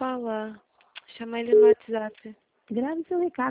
falar. Chama ele no WhatsApp. Grave seu recado.